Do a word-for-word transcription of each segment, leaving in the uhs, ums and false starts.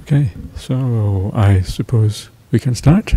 Okay, so I suppose we can start.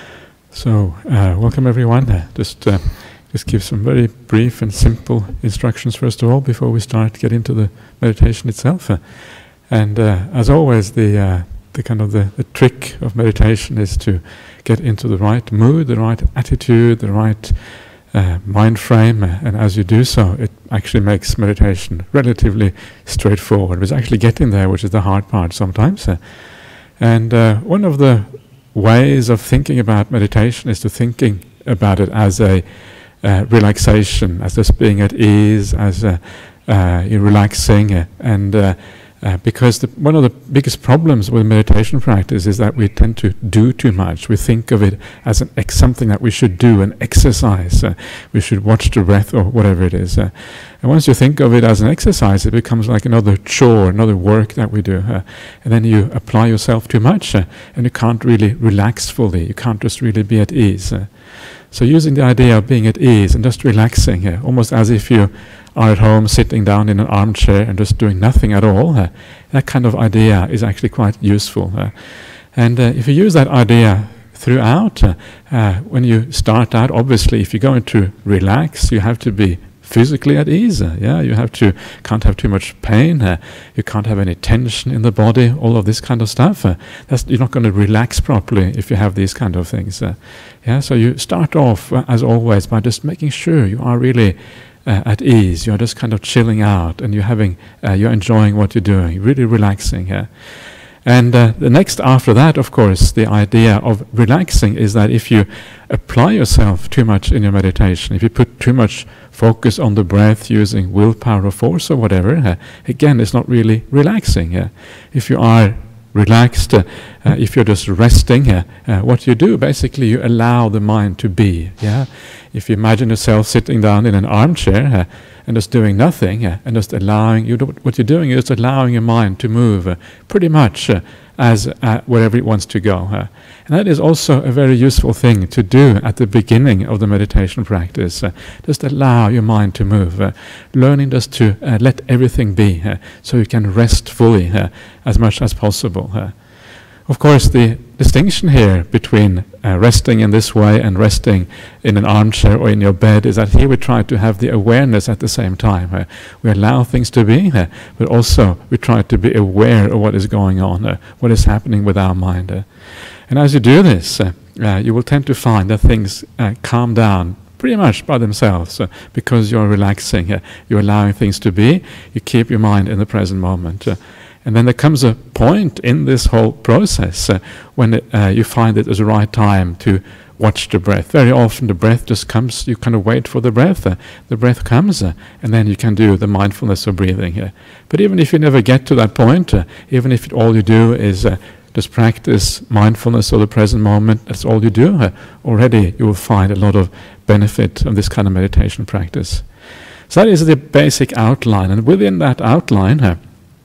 So, uh, welcome everyone. Uh, just, uh, just give some very brief and simple instructions first of all before we start get into the meditation itself. Uh, and uh, as always, the uh, the kind of the, the trick of meditation is to get into the right mood, the right attitude, the right uh, mind frame, uh, and as you do so, it actually makes meditation relatively straightforward. It's actually getting there, which is the hard part sometimes. Uh, and uh, one of the ways of thinking about meditation is to thinking about it as a uh, relaxation, as just being at ease, as a, uh, you're relaxing, uh, and uh, Uh, because the, one of the biggest problems with meditation practice is that we tend to do too much. We think of it as an ex something that we should do, an exercise. Uh, we should watch the breath or whatever it is. Uh, and once you think of it as an exercise, it becomes like another chore, another work that we do. Uh, and then you apply yourself too much, uh, and you can't really relax fully. You can't just really be at ease. Uh, so using the idea of being at ease and just relaxing, uh, almost as if you are at home sitting down in an armchair and just doing nothing at all, uh, that kind of idea is actually quite useful. Uh, and uh, if you use that idea throughout, uh, uh, when you start out, obviously, if you're going to relax, you have to be physically at ease. Uh, yeah, you have to can't have too much pain. Uh, you can't have any tension in the body. All of this kind of stuff. Uh, that's, you're not going to relax properly if you have these kind of things. Uh, yeah, so you start off uh, as always by just making sure you are really Uh, at ease. You're just kind of chilling out, and you're having, uh, you're enjoying what you're doing, really relaxing. Uh. And uh, the next after that, of course, the idea of relaxing is that if you apply yourself too much in your meditation, if you put too much focus on the breath using willpower or force or whatever, uh, again, it's not really relaxing. Uh. If you are relaxed, uh, uh, if you're just resting, uh, uh, what you do, basically, you allow the mind to be. Yeah. If you imagine yourself sitting down in an armchair uh, and just doing nothing, uh, and just allowing you, do, what you're doing is just allowing your mind to move uh, pretty much uh, as uh, wherever it wants to go. Uh, and that is also a very useful thing to do at the beginning of the meditation practice. Uh, just allow your mind to move, uh, learning just to uh, let everything be, uh, so you can rest fully uh, as much as possible. Uh, Of course, the distinction here between uh, resting in this way and resting in an armchair or in your bed is that here we try to have the awareness at the same time. Uh, we allow things to be, uh, but also we try to be aware of what is going on, uh, what is happening with our mind. Uh. And as you do this, uh, uh, you will tend to find that things uh, calm down pretty much by themselves, uh, because you're relaxing, uh, you're allowing things to be, you keep your mind in the present moment. Uh, And then there comes a point in this whole process uh, when it, uh, you find it is the right time to watch the breath. Very often the breath just comes, you kind of wait for the breath, uh, the breath comes, uh, and then you can do the mindfulness of breathing. Uh. But even if you never get to that point, uh, even if it, all you do is uh, just practice mindfulness of the present moment, that's all you do, uh, already you will find a lot of benefit of this kind of meditation practice. So that is the basic outline, and within that outline, uh,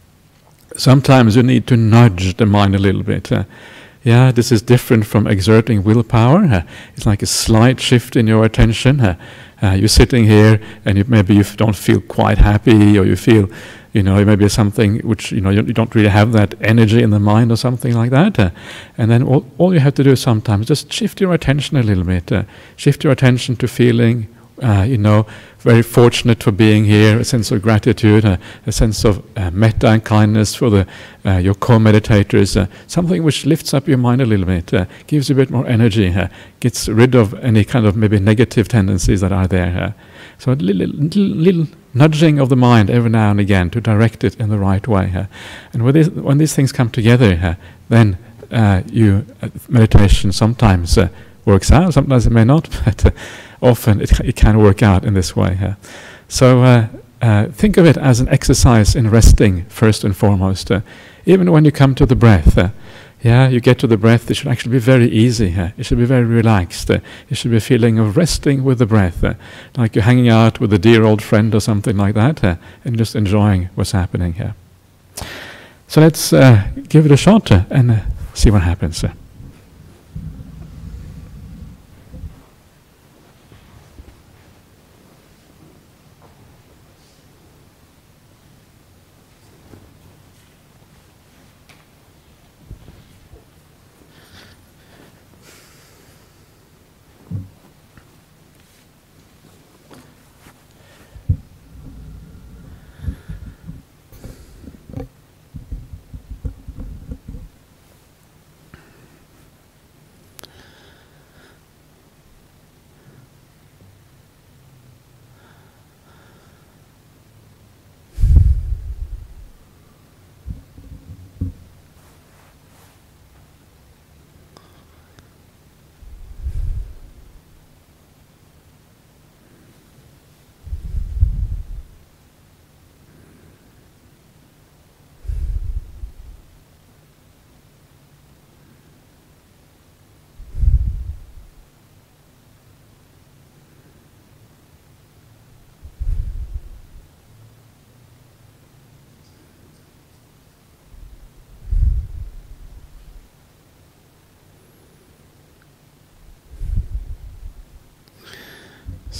sometimes you need to nudge the mind a little bit. Uh, yeah, this is different from exerting willpower. Uh, it's like a slight shift in your attention. Uh, uh, you're sitting here, and you, maybe you don't feel quite happy, or you feel, you know, maybe something which, you know, you, you don't really have that energy in the mind or something like that. Uh, and then all, all you have to do sometimes is just shift your attention a little bit. Uh, shift your attention to feeling, uh, you know, very fortunate for being here, a sense of gratitude, uh, a sense of uh, metta and kindness for the uh, your co-meditators, uh, something which lifts up your mind a little bit, uh, gives you a bit more energy, uh, gets rid of any kind of maybe negative tendencies that are there. Uh. So a little, little, little nudging of the mind every now and again to direct it in the right way. Uh. And when, this, when these things come together, uh, then uh, you uh, meditation sometimes uh, works out, sometimes it may not, but uh, often it, it can work out in this way. Uh. So uh, uh, think of it as an exercise in resting first and foremost. Uh, even when you come to the breath, uh, yeah, you get to the breath, it should actually be very easy. Uh, it should be very relaxed. Uh, it should be a feeling of resting with the breath, uh, like you're hanging out with a dear old friend or something like that, uh, and just enjoying what's happening here. So let's uh, give it a shot uh, and uh, see what happens. Uh.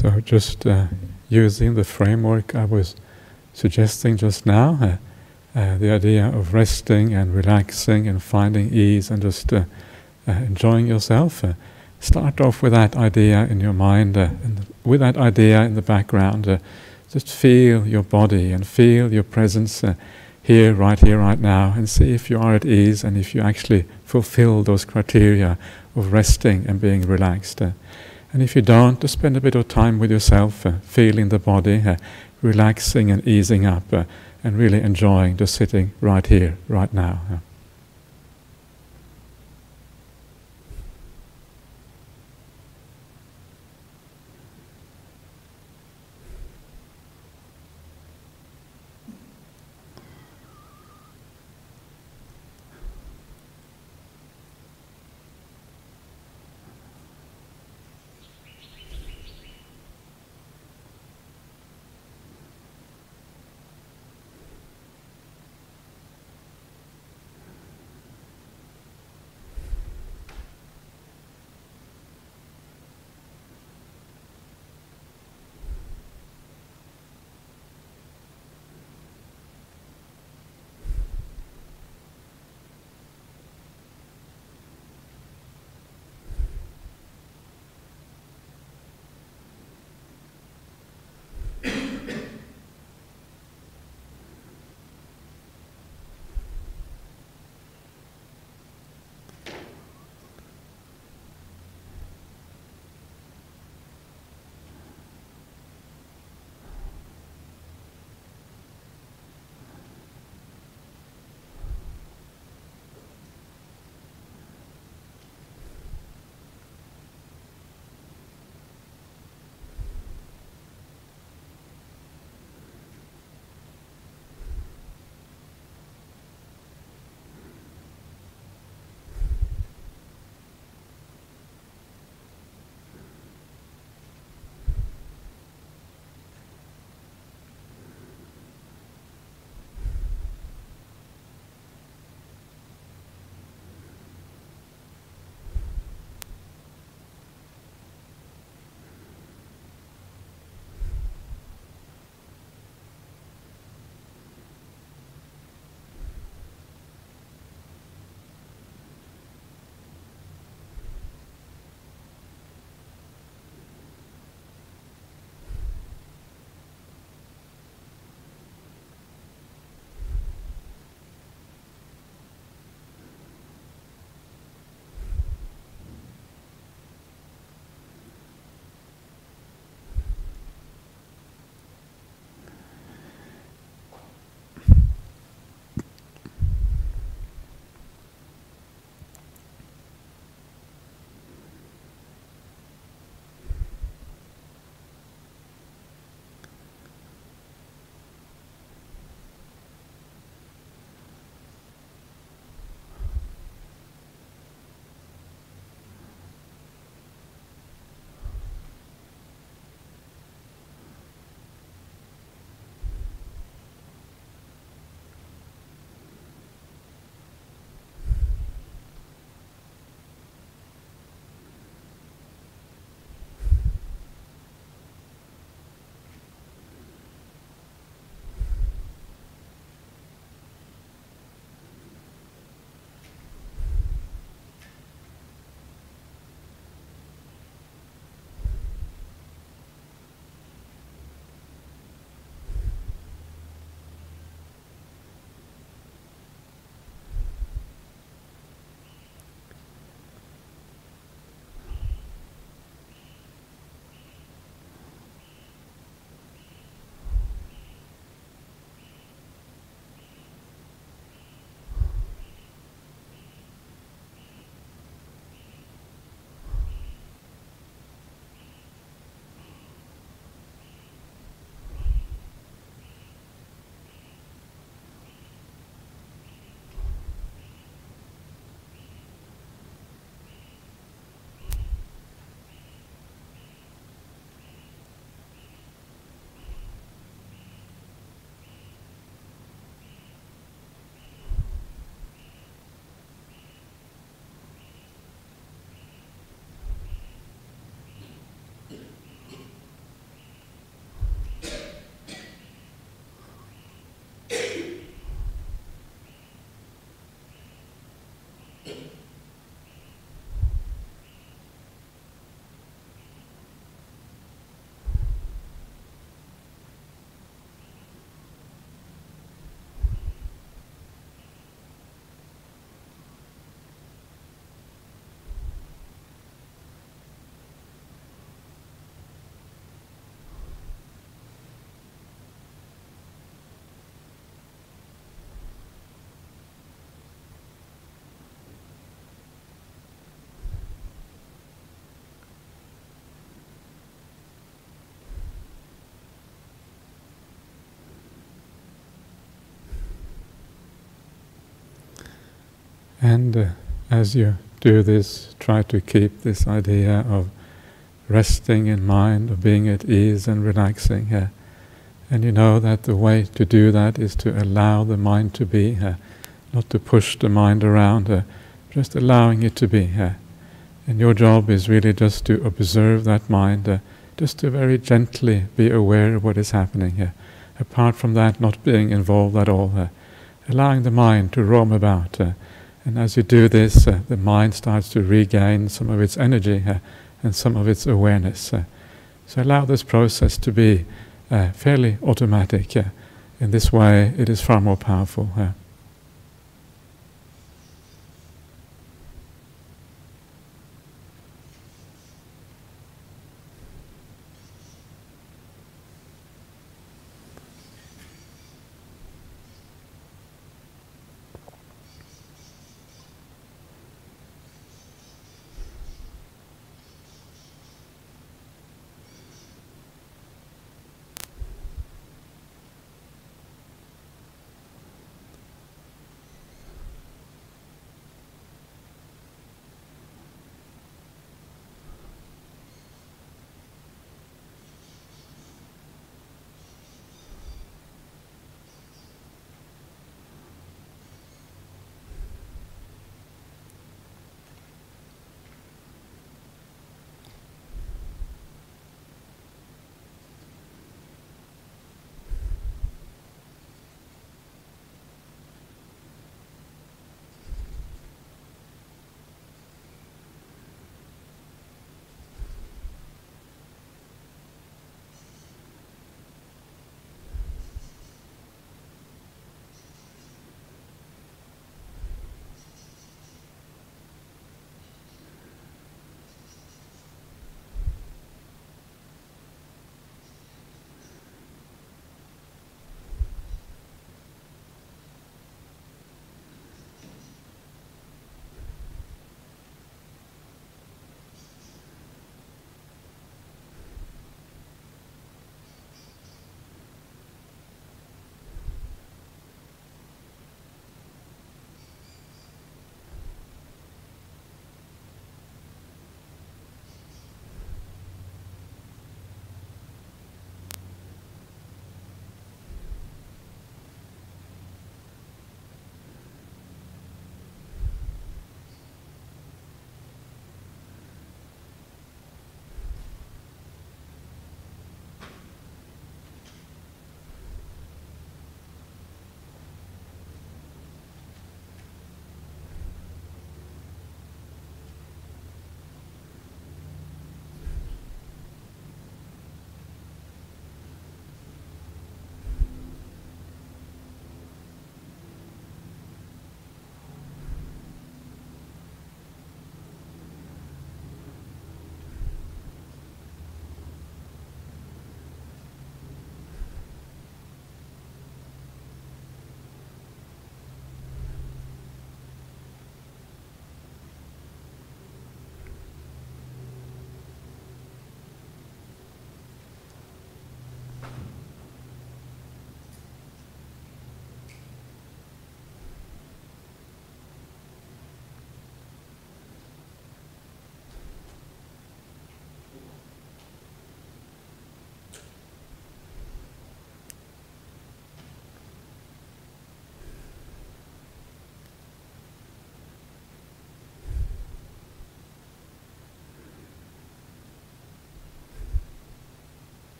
So just uh, using the framework I was suggesting just now, uh, uh, the idea of resting and relaxing and finding ease and just uh, uh, enjoying yourself. Uh, start off with that idea in your mind, uh, and with that idea in the background, uh, just feel your body and feel your presence uh, here, right here, right now, and see if you are at ease and if you actually fulfill those criteria of resting and being relaxed. Uh, and if you don't, just spend a bit of time with yourself, uh, feeling the body, uh, relaxing and easing up, uh, and really enjoying just sitting right here, right now. Uh. And uh, as you do this, try to keep this idea of resting in mind, of being at ease and relaxing here. And you know that the way to do that is to allow the mind to be here, not to push the mind around here, just allowing it to be here. And your job is really just to observe that mind, uh, just to very gently be aware of what is happening here. Apart from that, not being involved at all, uh, allowing the mind to roam about. Uh, and as you do this, uh, the mind starts to regain some of its energy uh, and some of its awareness. Uh, so allow this process to be uh, fairly automatic. Uh, in this way, it is far more powerful. Uh,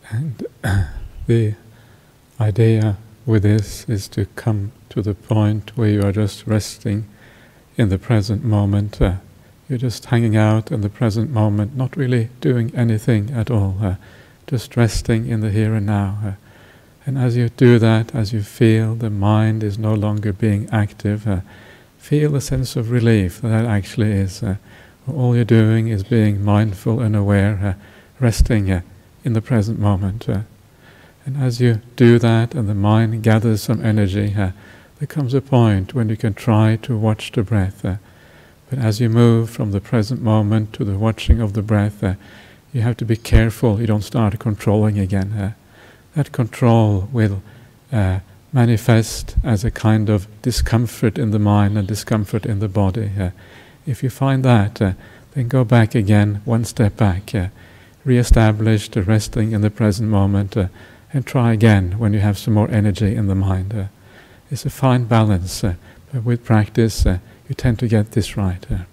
And the idea with this is to come to the point where you are just resting in the present moment. Uh, you're just hanging out in the present moment, not really doing anything at all, uh, just resting in the here and now. Uh, and as you do that, as you feel the mind is no longer being active, uh, feel a sense of relief that that actually is. Uh, all you're doing is being mindful and aware, uh, resting uh, in the present moment. Uh, and as you do that and the mind gathers some energy, uh, there comes a point when you can try to watch the breath. Uh, but as you move from the present moment to the watching of the breath, uh, you have to be careful you don't start controlling again. Uh, that control will uh, manifest as a kind of discomfort in the mind and discomfort in the body. Uh, if you find that, uh, then go back again, one step back. Uh, re-establish the resting in the present moment, uh, and try again when you have some more energy in the mind. Uh, it's a fine balance, uh, but with practice uh, you tend to get this right. Uh.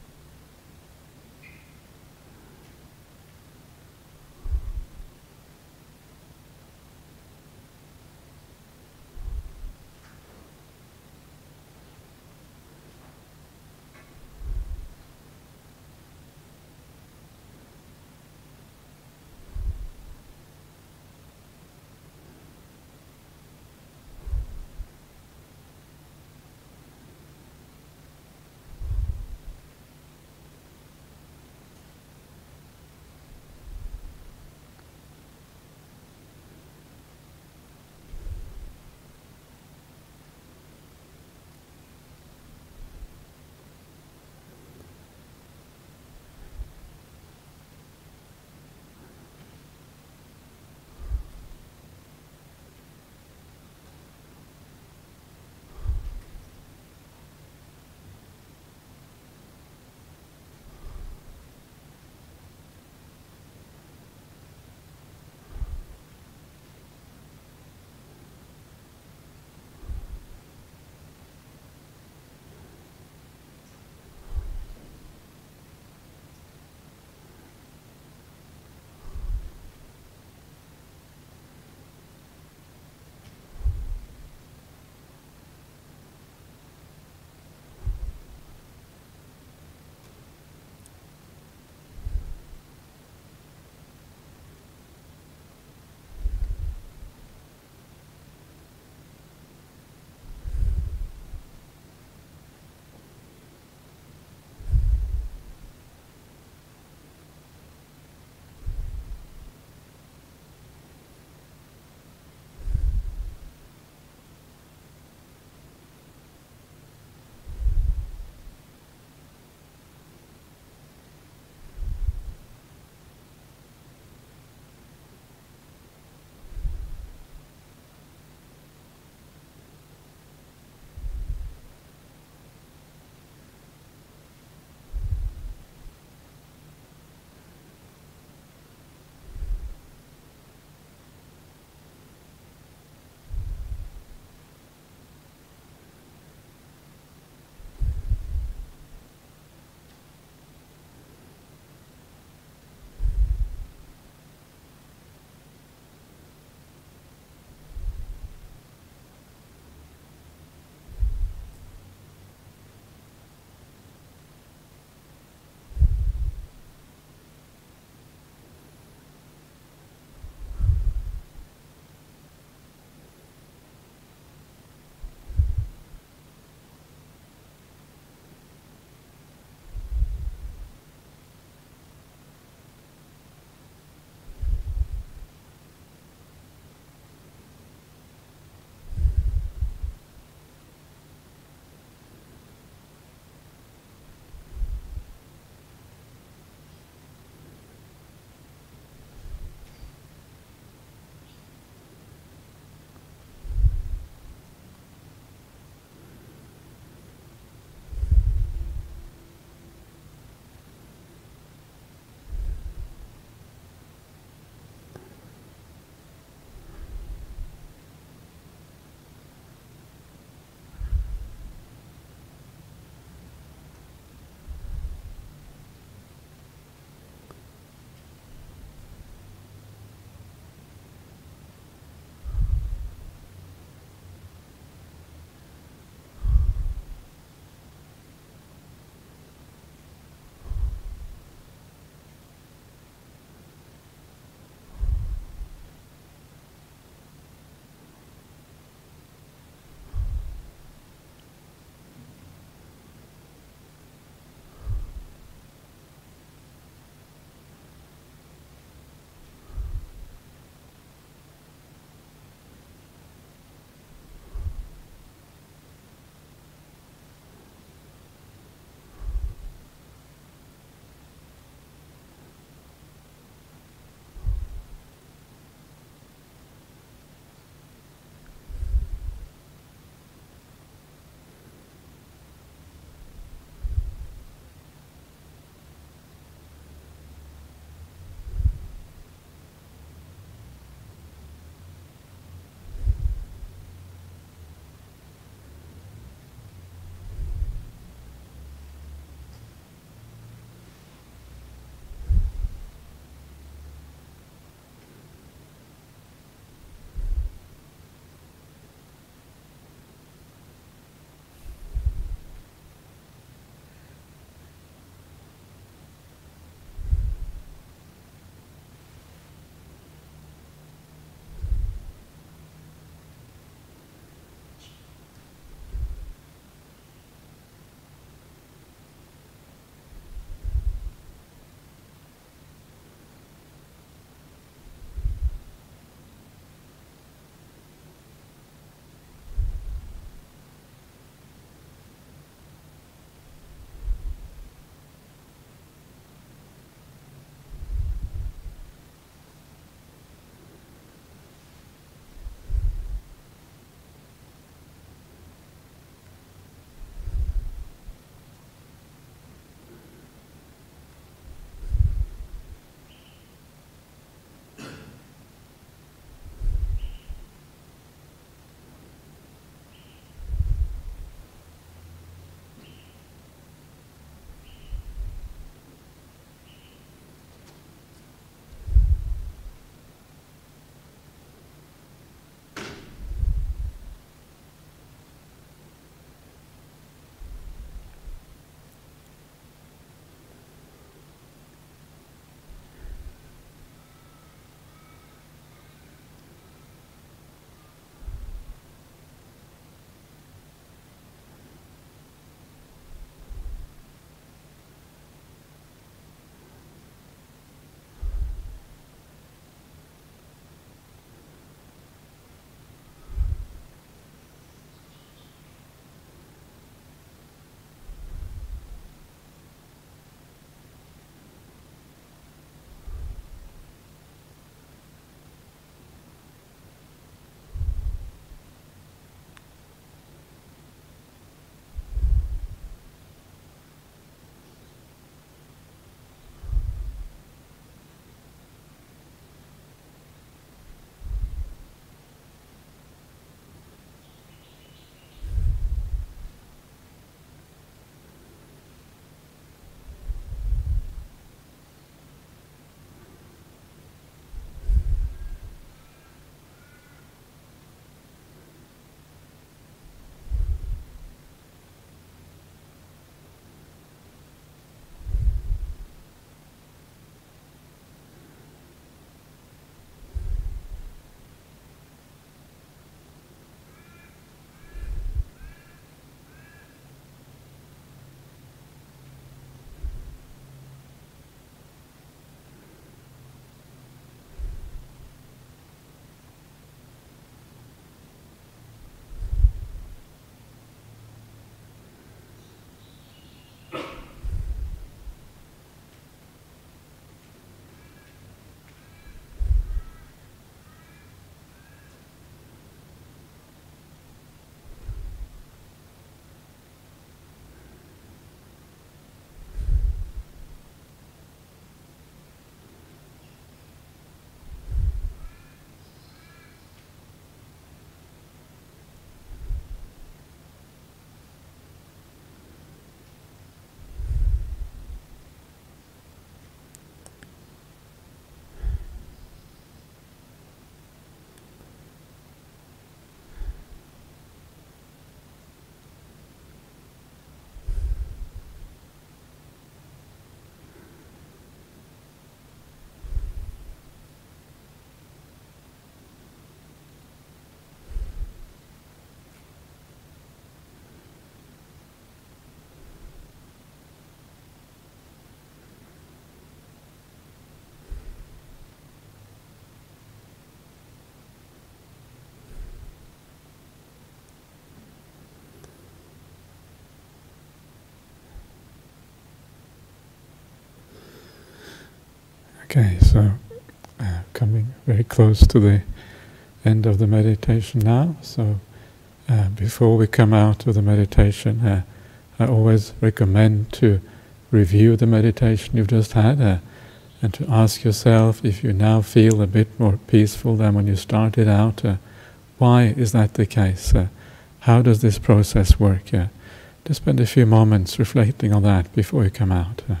Okay, so uh, coming very close to the end of the meditation now. So uh, before we come out of the meditation, uh, I always recommend to review the meditation you've just had uh, and to ask yourself if you now feel a bit more peaceful than when you started out. Uh, why is that the case? Uh, how does this process work? Uh, just spend a few moments reflecting on that before you come out. Uh.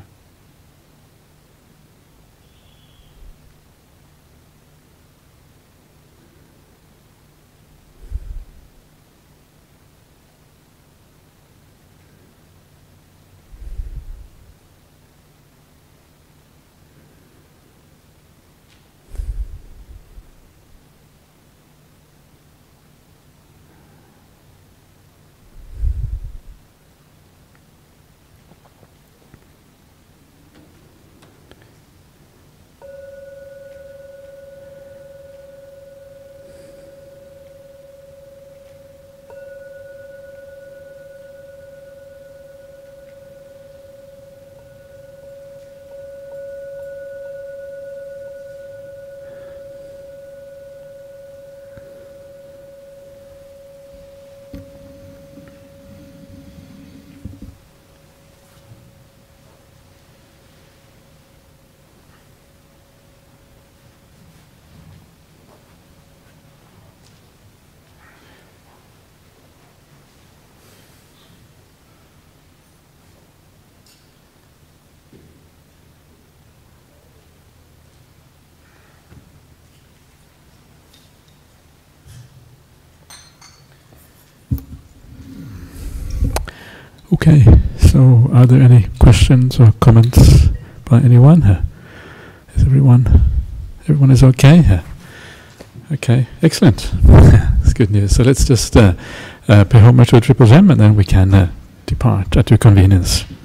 Okay, so are there any questions or comments by anyone? Uh, is everyone, everyone is okay? Uh, okay, excellent. That's good news. So let's just uh, uh, pay homage to Triple Gem and then we can uh, depart at your convenience.